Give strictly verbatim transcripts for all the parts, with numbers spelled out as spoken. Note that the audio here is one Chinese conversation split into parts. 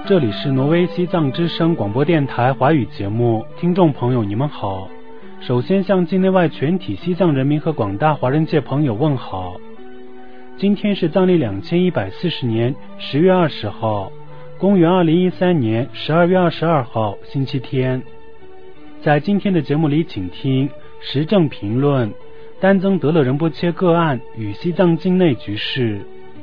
这里是挪威西藏之声广播电台华语节目，听众朋友你们好。首先向境内外全体西藏人民和广大华人界朋友问好。今天是藏历两千一百四十年十月二十号，公元二零一三年十二月二十二号，星期天。在今天的节目里，请听时政评论、丹增德勒仁波切个案与西藏境内局势。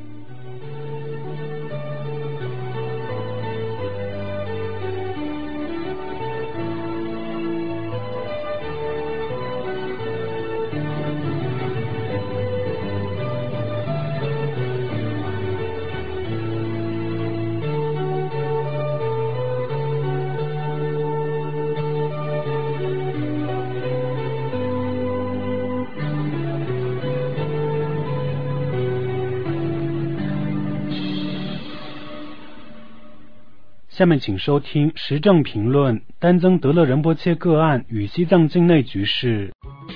下面请收听时政评论、丹增德勒仁波切个案与西藏境内局势。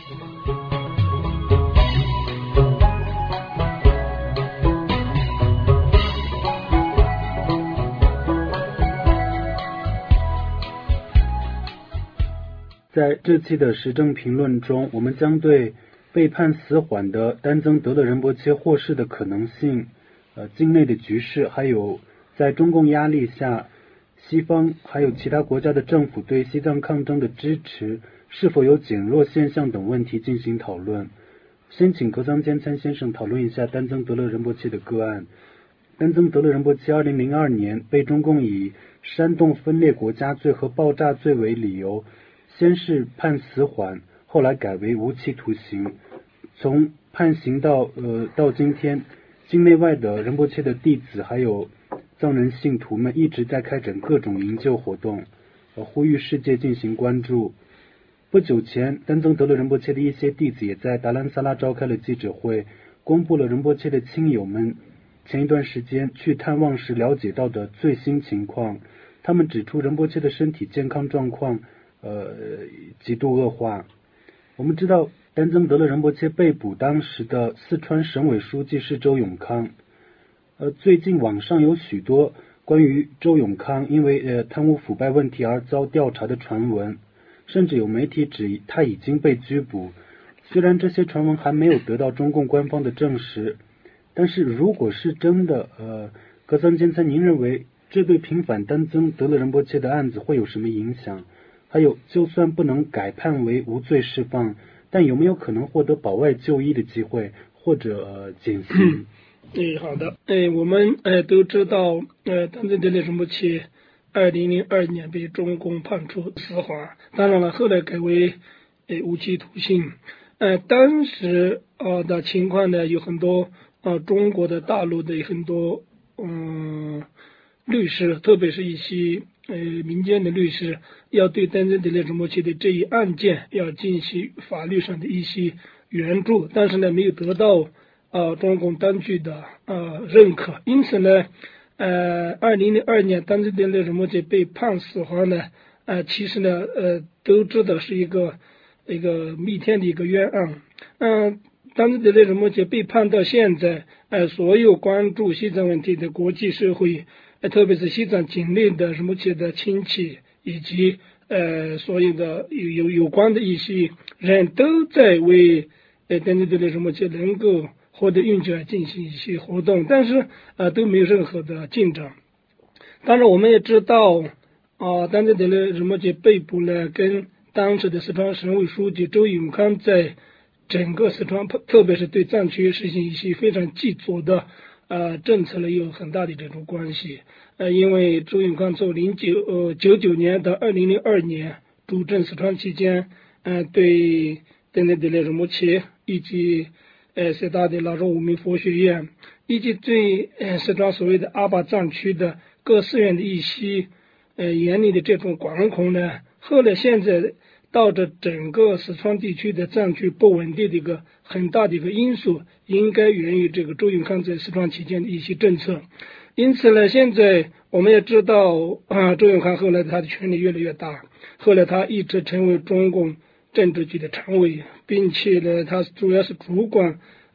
在这期的时政评论中，我们将对被判死缓的丹增德勒仁波切获释的可能性、呃境内的局势，还有在中共压力下西方还有其他国家的政府对西藏抗争的支持是否有减弱现象等问题进行讨论。先请格桑坚参先生讨论一下丹增德勒仁波切的个案。丹增德勒仁波切二零零二年被中共以煽动分裂国家罪和爆炸罪为理由，先是判死缓，后来改为无期徒刑。从判刑到呃到今天，境内外的仁波切的弟子还有藏人信徒们一直在开展各种营救活动，呃，呼吁世界进行关注。不久前，丹增德勒仁波切的一些弟子也在达兰萨拉召开了记者会，公布了仁波切的亲友们前一段时间去探望时了解到的最新情况。他们指出仁波切的身体健康状况呃极度恶化。我们知道丹增德勒仁波切被捕当时的四川省委书记是周永康。呃，最近网上有许多关于周永康因为呃贪污腐败问题而遭调查的传闻，甚至有媒体指他已经被拘捕。虽然这些传闻还没有得到中共官方的证实，但是如果是真的，呃，格桑坚参，您认为这对平反丹增德勒仁波切的案子会有什么影响？还有，就算不能改判为无罪释放，但有没有可能获得保外就医的机会，或者、呃、减刑？ 哎，好的。哎，我们呃都知道，呃，丹增德勒仁波切二零零二年被中共判处死缓，当然了，后来改为呃无期徒刑。呃，当时啊、呃、的情况呢，有很多呃中国的大陆的很多嗯律师，特别是一些呃民间的律师，要对丹增德勒仁波切的这一案件要进行法律上的一些援助，但是呢，没有得到呃，中共当局的呃认可，因此呢，呃，二零零二年丹增德勒仁波切被判死缓呢，呃，其实呢，呃，都知道是一个一个弥天的一个冤案。嗯、呃，丹增德勒仁波切被判到现在，呃，所有关注西藏问题的国际社会，呃，特别是西藏境内的仁波切的亲戚以及呃所有的有有有关的一些人都在为呃丹增德勒仁波切能够获得允许进行一些活动，但是呃都没有任何的进展。当然我们也知道啊，丹增德勒仁波切被捕呢，跟当时的四川省委书记周永康在整个四川，特别是对藏区实行一些非常极左的呃政策呢，有很大的这种关系。呃，因为周永康从零九呃九九年到二零零二年主政四川期间，呃对丹增德勒仁波切以及呃，四大的拉若无名佛学院，以及对呃四川所谓的阿坝藏区的各寺院的一些呃严厉的这种管控呢，后来现在导致整个四川地区的藏区不稳定的一个很大的一个因素，应该源于这个周永康在四川期间的一些政策。因此呢，现在我们也知道啊，周永康后来他的权力越来越大，后来他一直成为中共政治局的常委，并且呢，他主要是主管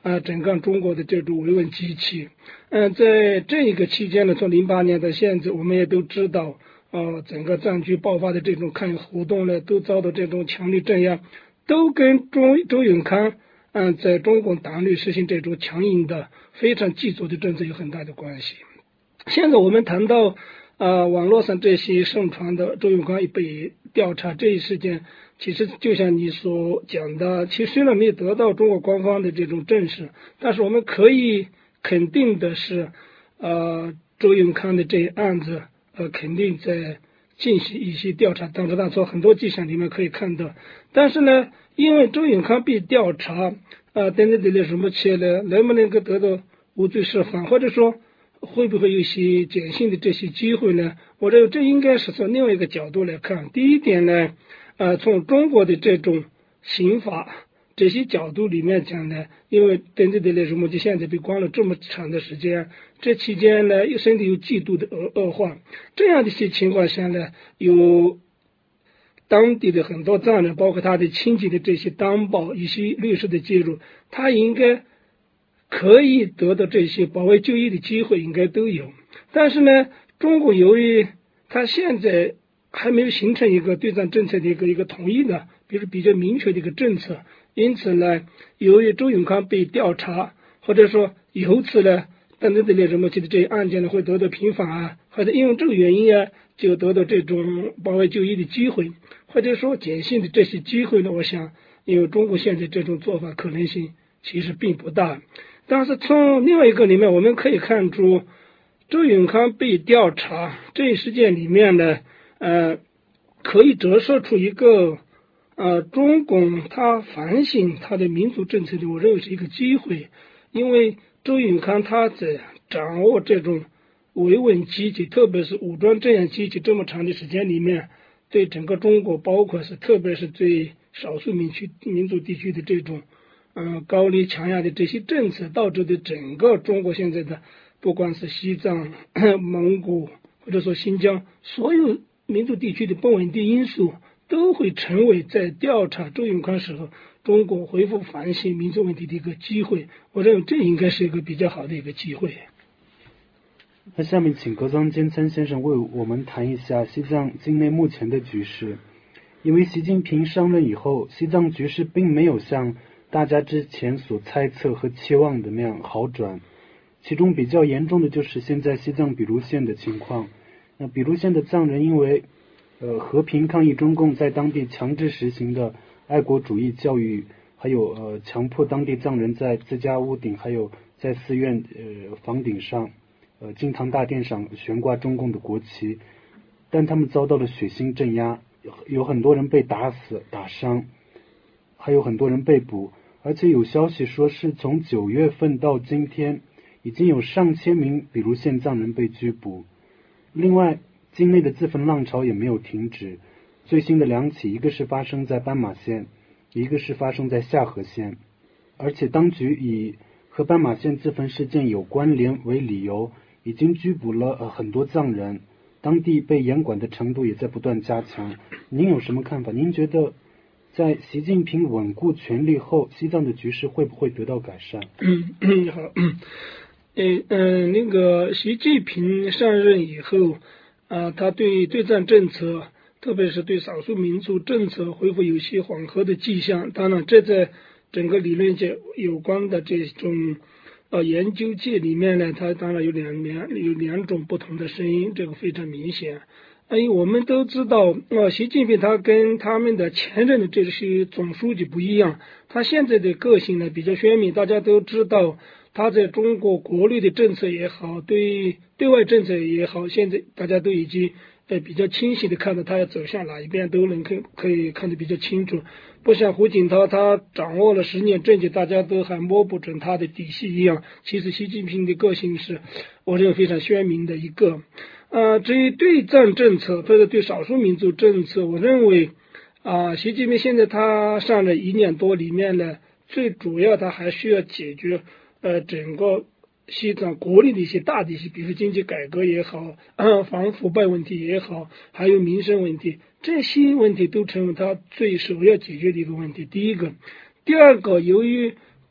啊整个中国的这种维稳机器。嗯、呃，在这一个期间呢，从零八年到现在，我们也都知道，呃，整个战区爆发的这种抗议活动呢，都遭到这种强力镇压，都跟周周永康嗯、呃，在中共党内实行这种强硬的、非常极左的政策有很大的关系。现在我们谈到呃网络上这些盛传的周永康被调查这一事件，其实就像你所讲的，其实虽然没有得到中国官方的这种证实，但是我们可以肯定的是，呃，周永康的这一案子，呃，肯定在进行一些调查当中，但从很多迹象里面可以看到。但是呢，因为周永康被调查，呃，等等等等什么切呢，能不能够得到无罪释放，或者说会不会有一些减刑的这些机会呢？我认为这应该是从另外一个角度来看。第一点呢，呃，从中国的这种刑法这些角度里面讲呢，因为等等的那什么就现在被关了这么长的时间，这期间呢又身体有极度的恶恶化，这样的一些情况下呢，有当地的很多藏人，包括他的亲戚的这些担保，一些律师的介入，他应该可以得到这些保外就医的机会，应该都有。但是呢，中国由于他现在还没有形成一个对藏政策的一个一个统一的，比如比较明确的一个政策，因此呢，由于周永康被调查，或者说由此呢，等等的那什么其的这些案件呢会得到平反啊，或者因为这个原因啊，就得到这种保外就医的机会，或者说减刑的这些机会呢，我想，因为中国现在这种做法可能性其实并不大。但是从另外一个里面，我们可以看出，周永康被调查这一事件里面呢，呃，可以折射出一个呃中共他反省他的民族政策的，我认为是一个机会，因为周永康他在掌握这种维稳机器，特别是武装镇压机器这么长的时间里面，对整个中国，包括是特别是对少数民区民族地区的这种嗯、呃，高丽强压的这些政策，导致的整个中国现在的，不管是西藏、蒙古或者说新疆，所有民族地区的不稳定因素，都会成为在调查周永康时候，中国恢复反省民族问题的一个机会。我认为这应该是一个比较好的一个机会。 那下面请格桑坚参先生为我们谈一下西藏境内目前的局势。因为习近平上任以后，西藏局势并没有像大家之前所猜测和期望的那样好转，其中比较严重的就是现在西藏比卢县的情况。那比卢县的藏人因为呃和平抗议中共在当地强制实行的爱国主义教育，还有呃强迫当地藏人在自家屋顶还有在寺院呃房顶上呃金堂大殿上悬挂中共的国旗，但他们遭到了血腥镇压，有很多人被打死打伤，还有很多人被捕，而且有消息说是从九月份到今天已经有上千名比卢县藏人被拘捕。另外境内的自焚浪潮也没有停止，最新的两起，一个是发生在斑马县，一个是发生在夏河县，而且当局以和斑马县自焚事件有关联为理由，已经拘捕了、呃、很多藏人，当地被严管的程度也在不断加强。您有什么看法？您觉得在习近平稳固权力后，西藏的局势会不会得到改善？ 嗯嗯，好，嗯嗯嗯，那个习近平上任以后啊，他对对藏政策，特别是对少数民族政策恢复有些缓和的迹象。当然，这在整个理论界有关的这种呃研究界里面呢，它当然有两两有两种不同的声音，这个非常明显。因为我们都知道，呃，习近平他跟他们的前任的这些总书记不一样，他现在的个性呢比较鲜明，大家都知道他在中国国内的政策也好，对对外政策也好，现在大家都已经呃比较清晰的看到他要走向哪一边，都能可可以看得比较清楚。不像胡锦涛他掌握了十年政绩，大家都还摸不准他的底细一样。其实习近平的个性是我认为非常鲜明的一个。呃，至于对藏政策或者对少数民族政策，我认为啊、呃，习近平现在他上了一年多里面呢，最主要他还需要解决呃整个西藏国内的一些大的一些，比如经济改革也好，呃，反腐败问题也好，还有民生问题，这些问题都成为他最首要解决的一个问题。第一个，第二个，由于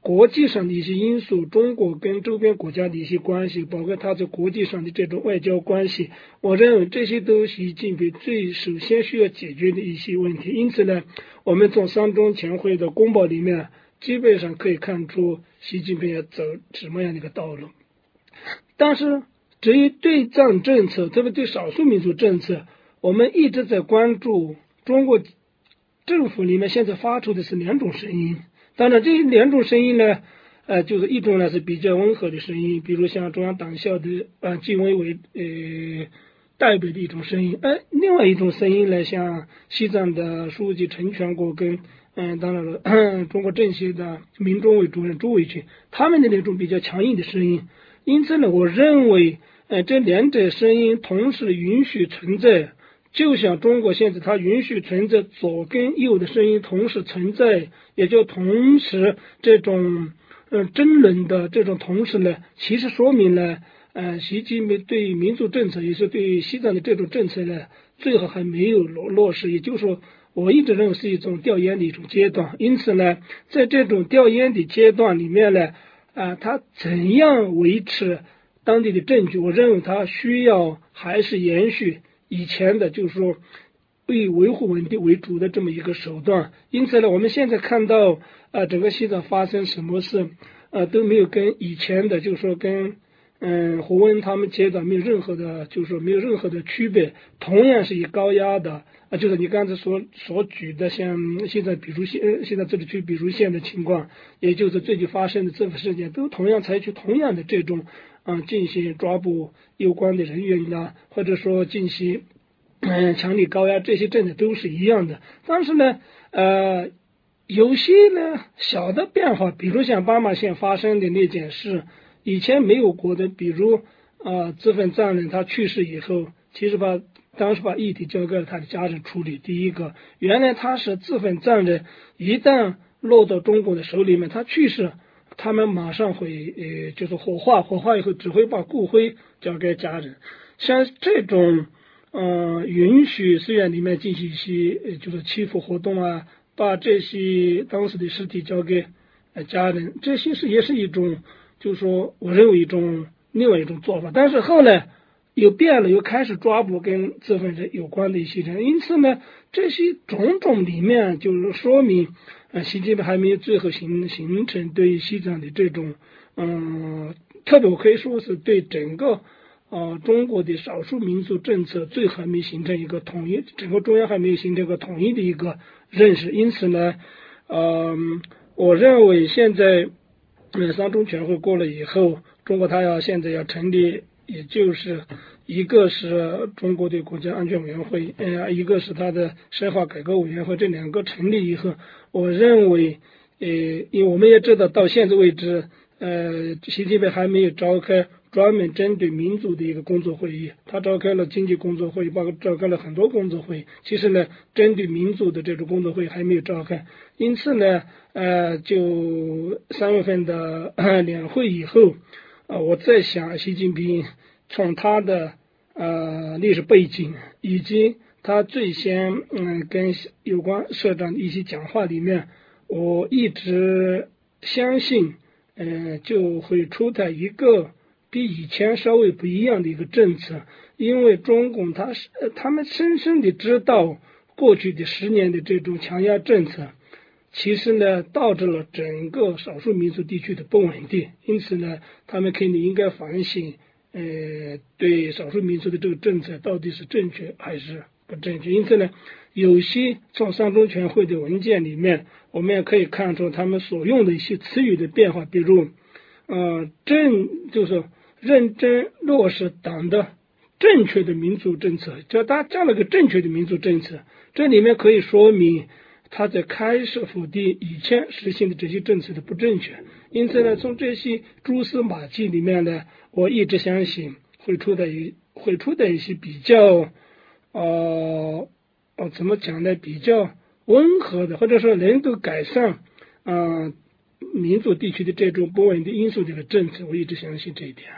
国际上的一些因素，中国跟周边国家的一些关系，包括它在国际上的这种外交关系，我认为这些都是习近平最首先需要解决的一些问题。因此呢，我们从三中全会的公报里面基本上可以看出习近平要走什么样的一个道路。但是至于对藏政策，特别对少数民族政策，我们一直在关注中国政府里面现在发出的是两种声音。当然这两种声音呢呃，就是一种呢是比较温和的声音，比如像中央党校的呃纪委委呃代表的一种声音，呃，另外一种声音呢，像西藏的书记陈全国跟嗯，当然了，中国政协的民政委主任朱伟群，他们的那种比较强硬的声音。因此呢，我认为呃这两者声音同时允许存在，就像中国现在它允许存在左跟右的声音同时存在，也就同时这种呃争论的这种同时呢，其实说明了呃习近平对民族政策也是对西藏的这种政策呢，最后还没有落落实，也就是说我一直认为是一种调研的一种阶段。因此呢，在这种调研的阶段里面呢呃它怎样维持当地的证据，我认为它需要还是延续以前的就是说以维护稳定为主的这么一个手段。因此呢，我们现在看到呃整个西藏发生什么事呃都没有跟以前的就是说跟嗯胡温他们阶段没有任何的就是说没有任何的区别，同样是以高压的啊，就是你刚才所所举的像现在比如县现在自治区比如县的情况，也就是最近发生的政府事件，都同样采取同样的这种啊、呃、进行抓捕有关的人员呢，或者说进行嗯强力高压，这些政策都是一样的。但是呢呃有些呢小的变化，比如像巴马县发生的那件事，以前没有过的，比如啊这份藏人他去世以后，其实把当时把遗体交给了他的家人处理。第一个，原来他是自份藏人，一旦落到中国的手里面，他去世，他们马上会呃就是火化，火化以后只会把骨灰交给家人。像这种呃允许寺院里面进行一些呃就是祈福活动啊，把这些当时的尸体交给呃家人，这些是也是一种就是说我认为一种另外一种做法。但是后来又变了，又开始抓捕跟这份人有关的一些人。因此呢，这些种种里面就是说明呃习近平还没有最后形形成对西藏的这种嗯，特别我可以说是对整个呃中国的少数民族政策最后还没形成一个统一，整个中央还没有形成一个统一的一个认识。因此呢呃我认为现在呃三中全会过了以后，中国它要现在要成立，也就是一个是中国的国家安全委员会，呃，一个是它的深化改革委员会，这两个成立以后，我认为呃因为我们也知道到现在为止呃习近平还没有召开专门针对民族的一个工作会议，他召开了经济工作会议，包括召开了很多工作会议，其实呢针对民族的这种工作会议还没有召开。因此呢呃就三月份的两会以后呃我在想习近平从他的呃历史背景以及他最先嗯跟有关社长的一些讲话里面，我一直相信呃就会出台一个比以前稍微不一样的一个政策。因为中共他是他们深深的知道过去的十年的这种强压政策其实呢导致了整个少数民族地区的不稳定，因此呢他们肯定应该反省呃对少数民族的这个政策到底是正确还是不正确。因此呢有些从三中全会的文件里面我们也可以看出他们所用的一些词语的变化，比如呃正就是认真落实党的正确的民族政策，就他加了个正确的民族政策，这里面可以说明他在开始否定以前实行的这些政策的不正确。因此呢从这些蛛丝马迹里面呢，我一直相信会出的一会出的一些比较呃呃怎么讲呢比较温和的，或者说能够改善呃民族地区的这种不稳定因素的一个政策，我一直相信这一点。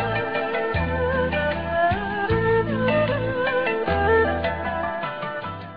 那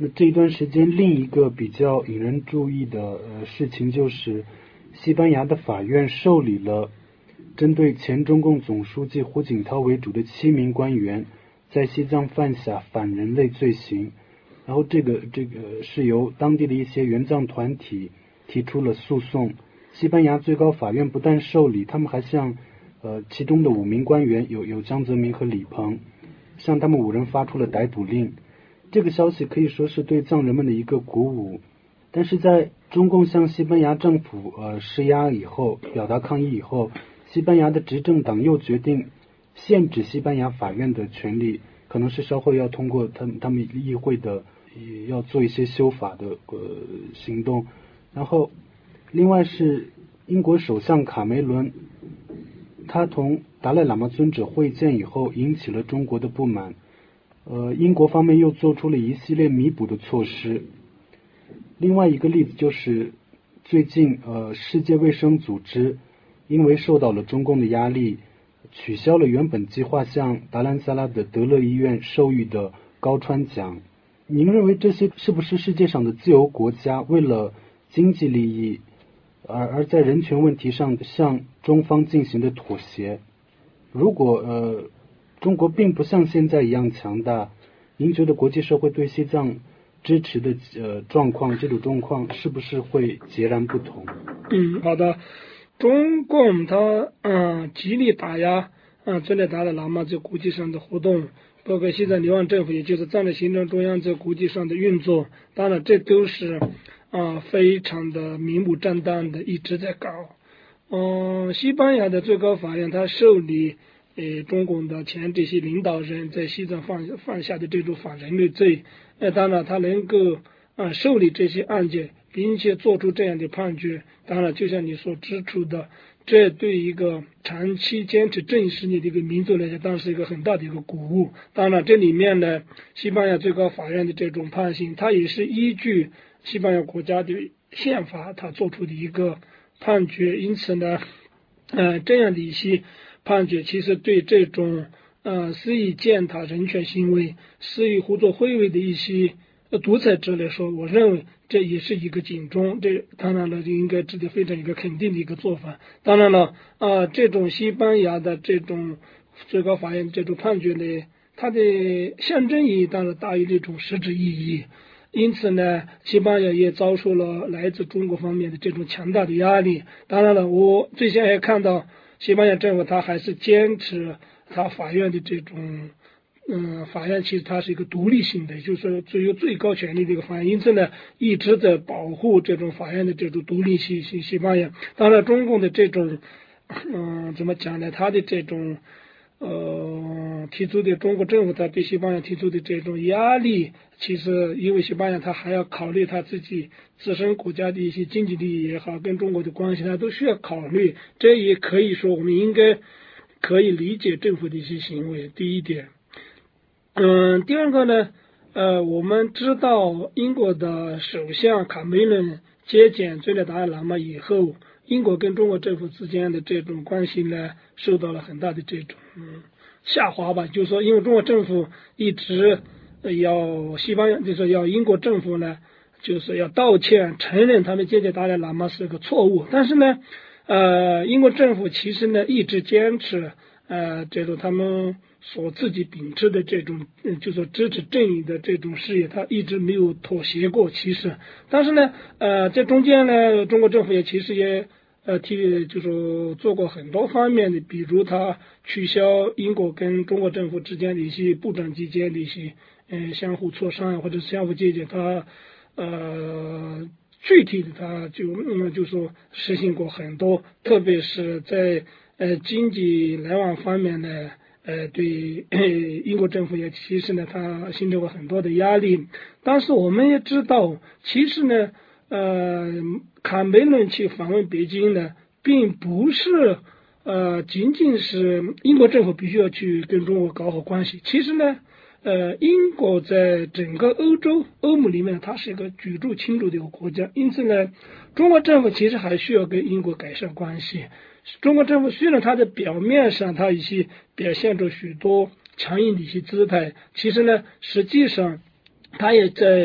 那这一段时间，另一个比较引人注意的呃事情就是，西班牙的法院受理了针对前中共总书记胡锦涛为主的七名官员在西藏犯下反人类罪行，然后这个这个是由当地的一些援藏团体提出了诉讼。西班牙最高法院不但受理，他们还向呃其中的五名官员有有江泽民和李鹏，向他们五人发出了逮捕令。这个消息可以说是对藏人们的一个鼓舞，但是在中共向西班牙政府呃施压以后，表达抗议以后，西班牙的执政党又决定限制西班牙法院的权利，可能是稍后要通过他们他们议会的要做一些修法的呃行动。然后另外是英国首相卡梅伦，他同达赖喇嘛尊者会见以后，引起了中国的不满。呃，英国方面又做出了一系列弥补的措施。另外一个例子就是最近呃，世界卫生组织因为受到了中共的压力，取消了原本计划向达兰萨拉的德勒医院授予的高川奖。您认为这些是不是世界上的自由国家为了经济利益而而在人权问题上向中方进行的妥协？如果呃中国并不像现在一样强大，您觉得国际社会对西藏支持的呃状况，这种状况是不是会截然不同？ 嗯，好的。中共它嗯极力打压嗯尊者达赖喇嘛在国际上的活动，包括西藏流亡政府，也就是藏人行政中央在国际上的运作，当然这都是啊非常的明目张胆的一直在搞。嗯，西班牙的最高法院它受理呃，中共的前这些领导人在西藏犯犯下的这种反人类罪，呃，当然他能够啊、呃、受理这些案件，并且做出这样的判决，当然就像你所指出的，这对一个长期坚持正义事业的一个民族来讲，当然是一个很大的一个鼓舞。当然，这里面呢，西班牙最高法院的这种判刑，它也是依据西班牙国家的宪法，它做出的一个判决。因此呢，呃，这样的一些判决其实对这种呃肆意践踏人权行为、肆意胡作非为的一些呃独裁者来说，我认为这也是一个警钟。这当然了，就应该值得非常一个肯定的一个做法。当然了，啊、呃，这种西班牙的这种最高法院这种判决呢，它的象征意义当然大于这种实质意义。因此呢，西班牙也遭受了来自中国方面的这种强大的压力。当然了，我最先也看到西班牙政府他还是坚持他法院的这种，嗯，法院其实它是一个独立性的，就是说具有最高权力的一个法院，因此呢，一直在保护这种法院的这种独立性。西西班牙，当然中共的这种，嗯，怎么讲呢？他的这种。呃，提出的中国政府他对西班牙提出的这种压力，其实因为西班牙他还要考虑他自己自身国家的一些经济利益也好，跟中国的关系他都需要考虑。这也可以说我们应该可以理解政府的一些行为。第一点，嗯，第二个呢，呃，我们知道英国的首相卡梅伦接见尊者达赖喇嘛以后，英国跟中国政府之间的这种关系呢，受到了很大的这种嗯下滑吧。就是说，因为中国政府一直要西班牙，就是要英国政府呢，就是要道歉，承认他们接见达赖喇嘛是个错误。但是呢，呃，英国政府其实呢一直坚持呃这种他们所自己秉持的这种，嗯，就是说支持正义的这种事业，他一直没有妥协过。其实，但是呢，呃，在中间呢，中国政府也其实也。呃，提就是做过很多方面的，比如他取消英国跟中国政府之间的一些部长之间的一些嗯相互磋商或者相互借鉴，他呃具体的他就嗯就说实行过很多，特别是在呃经济来往方面呢，呃对英国政府也其实呢他形成过很多的压力。但是我们也知道，其实呢。呃，卡梅伦去访问北京呢，并不是呃仅仅是英国政府必须要去跟中国搞好关系。其实呢，呃，英国在整个欧洲欧盟里面，它是一个举足轻重的一个国家，因此呢，中国政府其实还需要跟英国改善关系。中国政府虽然它在表面上它一些表现出许多强硬的一些姿态，其实呢，实际上它也在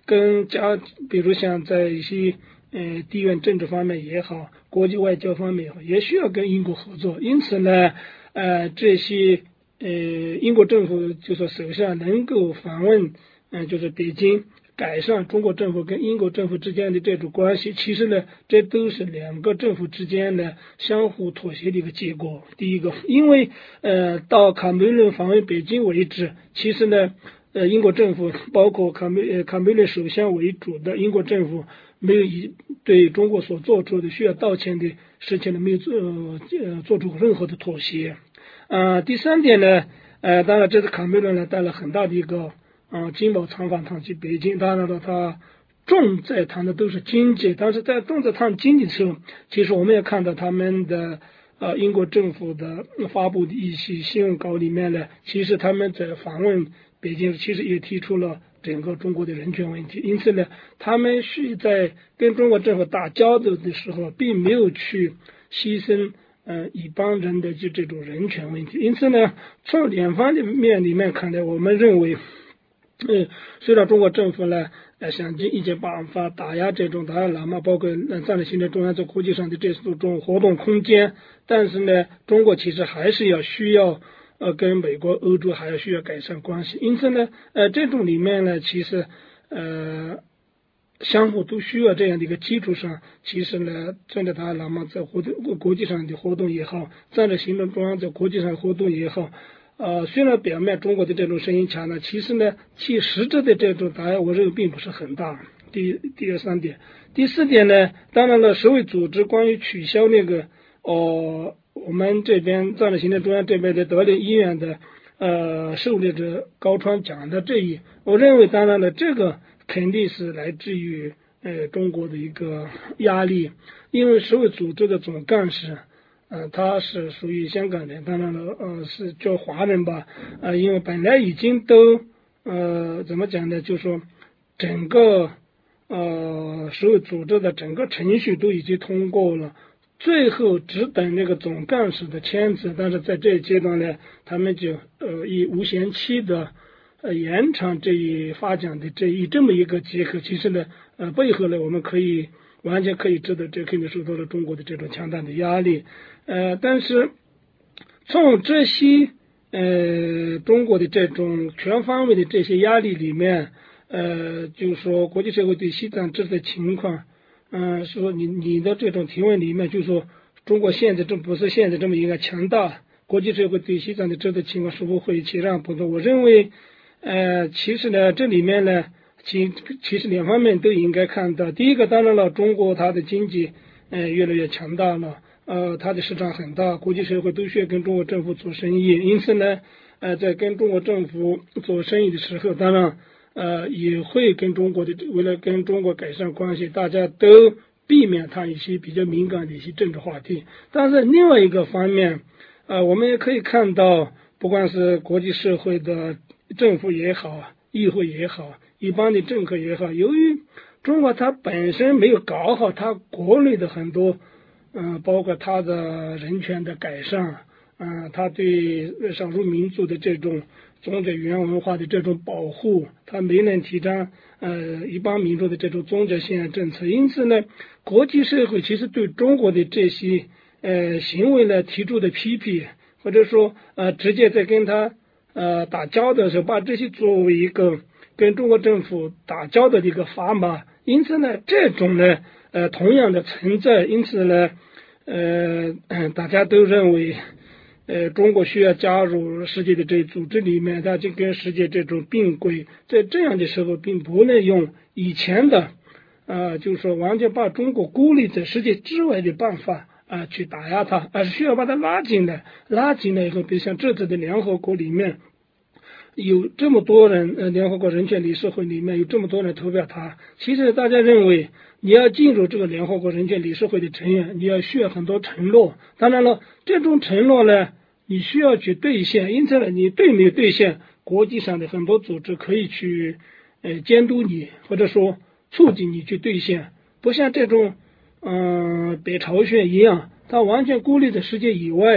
跟加，比如像在一些呃地缘政治方面也好，国际外交方面也好，也需要跟英国合作。因此呢，呃，这些呃英国政府就说首相能够访问，嗯、呃，就是北京，改善中国政府跟英国政府之间的这种关系，其实呢，这都是两个政府之间的相互妥协的一个结果。第一个，因为呃到卡梅伦访问北京为止，其实呢。呃，英国政府包括卡梅呃卡梅伦首相为主的英国政府，没有以对中国所做出的需要道歉的事情呢，没有做呃做出任何的妥协。啊、呃，第三点呢，呃，当然这次卡梅伦呢带了很大的一个啊、呃、经贸参访团去北京，当然了，他重在谈的都是经济，但是在重在谈经济的时候，其实我们也看到他们的。呃，英国政府的发布的一些新闻稿里面呢，其实他们在访问北京，其实也提出了整个中国的人权问题。因此呢，他们是在跟中国政府打交道的时候，并没有去牺牲呃一般人的就这种人权问题。因此呢，从两方面里面看来，我们认为，嗯，虽然中国政府呢。呃，想尽一切办法打压这种达赖喇嘛，包括呃战略行政中央在国际上的这种活动空间，但是呢，中国其实还是要需要呃跟美国、欧洲还要需要改善关系。因此呢，呃，这种里面呢，其实呃相互都需要这样的一个基础上，其实呢，真的达赖喇嘛在活动国际上的活动也好，战略行政中央在国际上活动也好。呃，虽然表面中国的这种声音强呢，其实呢，其实质的这种答案，我认为并不是很大。第第二三点，第四点呢，当然了，世卫组织关于取消那个，呃，我们这边战略行政中央这边的德林医院的呃狩猎者高川讲的这一，我认为当然了，这个肯定是来自于呃中国的一个压力，因为世卫组织的总干事。呃，他是属于香港人，当然了，呃，是叫华人吧，呃，因为本来已经都，呃，怎么讲呢？就说整个呃所有组织的整个程序都已经通过了，最后只等那个总干事的签字，但是在这一阶段呢，他们就呃以无限期的呃延长这一发展的这一这么一个结合，其实呢，呃，背后呢，我们可以完全可以知道，这肯定受到了中国的这种强大的压力。呃，但是从这些呃中国的这种全方位的这些压力里面，呃，就是说国际社会对西藏制裁情况，嗯、呃，说你你的这种提问里面，就是说中国现在这不是现在这么一个强大，国际社会对西藏的制裁情况是否会起让步骤？我认为，呃，其实呢，这里面呢，其其实两方面都应该看到。第一个，当然了，中国它的经济呃越来越强大了。呃，它的市场很大，国际社会都需要跟中国政府做生意，因此呢，呃，在跟中国政府做生意的时候，当然，呃，也会跟中国的为了跟中国改善关系，大家都避免谈一些比较敏感的一些政治话题。但是另外一个方面，呃，我们也可以看到，不管是国际社会的政府也好，议会也好，一般的政客也好，由于中国它本身没有搞好它国内的很多。嗯、呃，包括他的人权的改善，嗯、呃，他对少数民族的这种宗教语言文化的这种保护，他没能提倡呃一般民众的这种宗教信仰政策。因此呢，国际社会其实对中国的这些呃行为呢提出的批评，或者说呃直接在跟他呃打交道的时候，把这些作为一个跟中国政府打交道的一个砝码。因此呢，这种呢。呃，同样的存在，因此呢，呃，大家都认为，呃，中国需要加入世界的这组织里面，它就跟世界这种并轨。在这样的时候，并不能用以前的，呃，就是说完全把中国孤立在世界之外的办法啊、呃、去打压它，而是需要把它拉进来。拉进来以后，比如像这次的联合国里面。有这么多人，呃，联合国人权理事会里面有这么多人投票他，其实大家认为你要进入这个联合国人权理事会的成员，你要需要很多承诺。当然了，这种承诺呢，你需要去兑现，因此呢，你对没有兑现，国际上的很多组织可以去呃监督你，或者说促进你去兑现。不像这种嗯、呃、北朝鲜一样，它完全孤立在世界以外。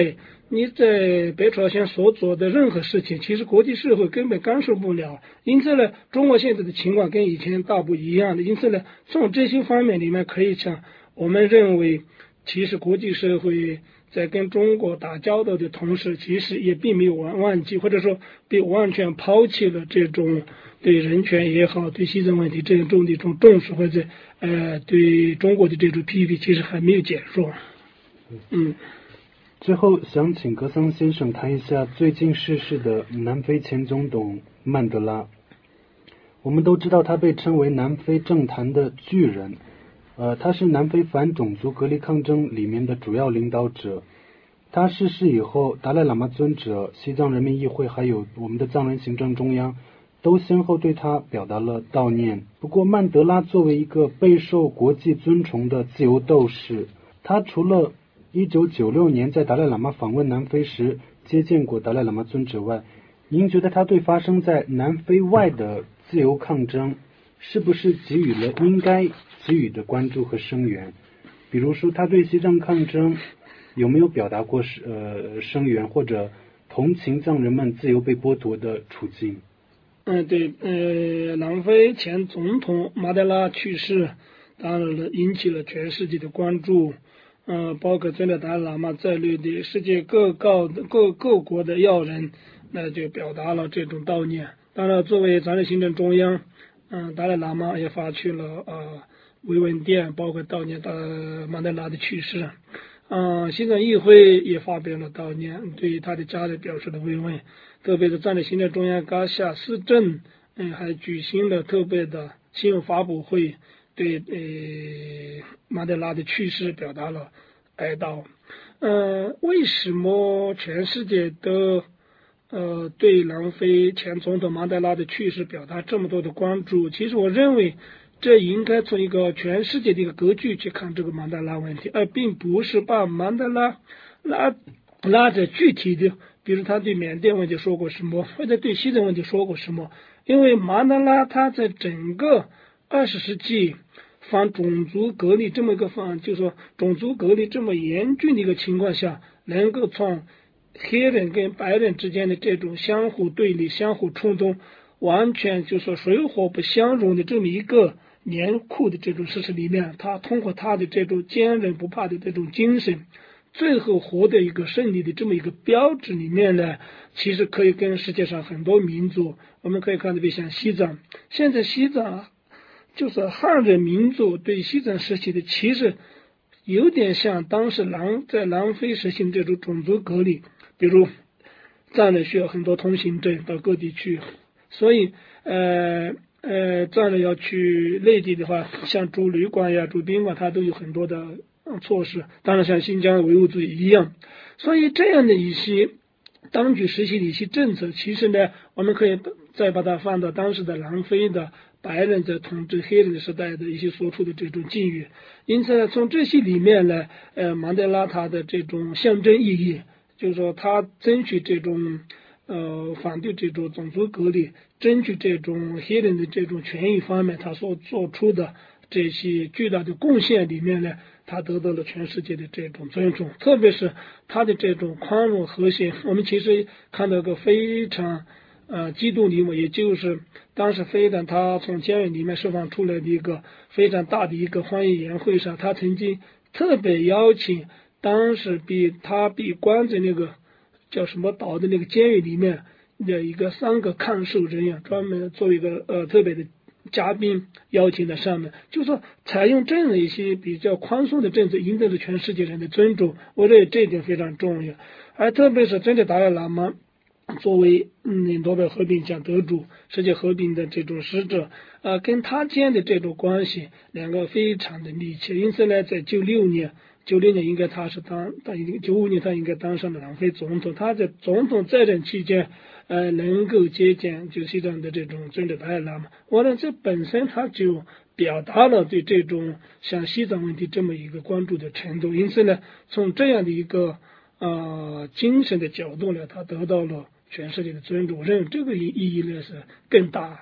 你在北朝鲜所做的任何事情，其实国际社会根本干涉不了。因此呢，中国现在的情况跟以前大不一样的。因此呢，从这些方面里面可以讲，我们认为，其实国际社会在跟中国打交道的同时，其实也并没有完忘记，或者说被完全抛弃了这种对人权也好，对西藏问题这种的一种重视，或者呃对中国的这种批评，其实还没有减弱。嗯。 最后想请格桑先生谈一下最近逝世的南非前总统曼德拉。我们都知道他被称为南非政坛的巨人，呃，他是南非反种族隔离抗争里面的主要领导者。他逝世以后，达赖喇嘛尊者、西藏人民议会还有我们的藏人行政中央都先后对他表达了悼念。不过曼德拉作为一个备受国际尊崇的自由斗士，他除了一九九六年在达赖喇嘛访问南非时接见过达赖喇嘛尊者外，您觉得他对发生在南非外的自由抗争是不是给予了应该给予的关注和声援？比如说他对西藏抗争有没有表达过呃声援，或者同情藏人们自由被剥夺的处境？ 嗯，对，呃，南非前总统马德拉去世，当然了，引起了全世界的关注。呃，包括尊者达赖喇嘛在内的世界各高的各各国的要人，那就表达了这种悼念。当然，作为藏人行政中央，嗯、呃，达赖喇嘛也发去了呃慰问电，包括悼念达曼德拉的去世。嗯、呃，西藏议会也发表了悼念，对他的家人表示了慰问。特别是藏人行政中央冈下市政，嗯，还举行了特别的新闻发布会。对呃曼德拉的去世表达了哀悼。呃，为什么全世界都呃对南非前总统曼德拉的去世表达这么多的关注？其实我认为这应该从一个全世界的一个格局去看这个曼德拉问题，而并不是把曼德拉拉拉着具体的，比如他对缅甸问题说过什么，或者对西藏问题说过什么。因为曼德拉他在整个二十世纪反种族隔离这么一个反，就是说种族隔离这么严峻的一个情况下，能够从黑人跟白人之间的这种相互对立、相互冲突，完全就是说水火不相容的这么一个严酷的这种事实里面，他通过他的这种坚韧不怕的这种精神，最后获得一个胜利的这么一个标志里面呢，其实可以跟世界上很多民族，我们可以看到，比如像西藏，现在西藏就是汉人民族对西藏时期的歧视，有点像当时南在南非实行这种种族隔离，比如藏人需要很多通行证到各地去，所以呃呃藏人要去内地的话，像住旅馆呀、住宾馆，它都有很多的措施。当然像新疆维吾尔族也一样，所以这样的一些当局实行的一些政策，其实呢，我们可以再把它放到当时的南非的白人在统治黑人的时代的一些所处的这种境遇。因此呢，从这些里面呢，呃，曼德拉他的这种象征意义，就是说他争取这种呃反对这种种族隔离，争取这种黑人的这种权益方面，他所做出的这些巨大的贡献里面呢，他得到了全世界的这种尊重，特别是他的这种宽容和谐。我们其实看到个非常呃激动的一幕，也就是当时非但他从监狱里面释放出来的一个非常大的一个欢迎宴会上，他曾经特别邀请当时比他被关在那个叫什么岛的那个监狱里面的一个三个看守人员，专门作为一个呃特别的嘉宾邀请在上面，就是说采用这样的一些比较宽松的政策，赢得了全世界人的尊重。我认为这一点非常重要。而特别是真的达赖喇嘛作为嗯诺贝尔和平奖得主、世界和平的这种使者，呃，跟他间的这种关系，两个非常的密切。因此呢，在九六年，九六年应该他是当，他已经九五年他应该当上了南非总统。他在总统在任期间，呃，能够接见就西藏的这种真的达赖喇嘛，我呢这本身他就表达了对这种像西藏问题这么一个关注的程度。因此呢，从这样的一个呃精神的角度呢，他得到了全世界的尊重，我认为这个意义呢是更大。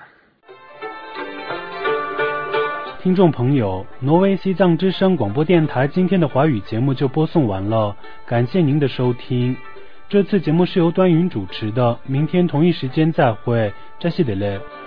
听众朋友，挪威西藏之声广播电台今天的华语节目就播送完了，感谢您的收听。 这次节目是由端云主持的，明天同一时间再会，扎西德勒。